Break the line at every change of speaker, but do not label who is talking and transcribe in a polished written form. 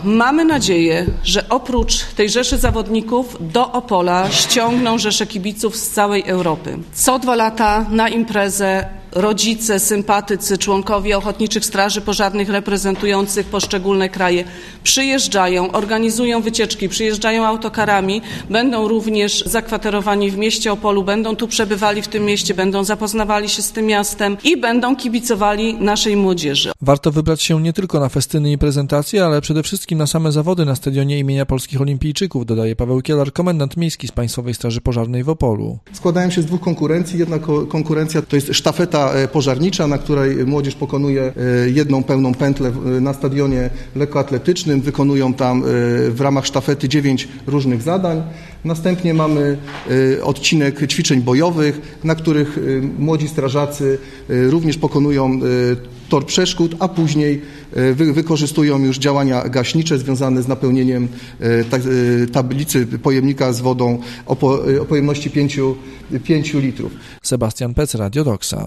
Mamy nadzieję, że oprócz tej rzeszy zawodników do Opola ściągną rzeszę kibiców z całej Europy. Co 2 lata na imprezę rodzice, sympatycy, członkowie Ochotniczych Straży Pożarnych reprezentujących poszczególne kraje przyjeżdżają, organizują wycieczki, przyjeżdżają autokarami, będą również zakwaterowani w mieście Opolu, będą tu przebywali w tym mieście, będą zapoznawali się z tym miastem i będą kibicowali naszej młodzieży.
Warto wybrać się nie tylko na festyny i prezentacje, ale przede wszystkim na same zawody na stadionie imienia Polskich Olimpijczyków, dodaje Paweł Kielar, komendant miejski z Państwowej Straży Pożarnej w Opolu.
Składają się z 2 konkurencji. Jedna konkurencja to jest sztafeta pożarnicza, na której młodzież pokonuje 1 pełną pętlę na stadionie lekkoatletycznym. Wykonują tam w ramach sztafety 9 różnych zadań. Następnie mamy odcinek ćwiczeń bojowych, na których młodzi strażacy również pokonują tor przeszkód, a później wykorzystują już działania gaśnicze związane z napełnieniem tablicy pojemnika z wodą o pojemności 5 litrów.
Sebastian Pec, Radio Doxa.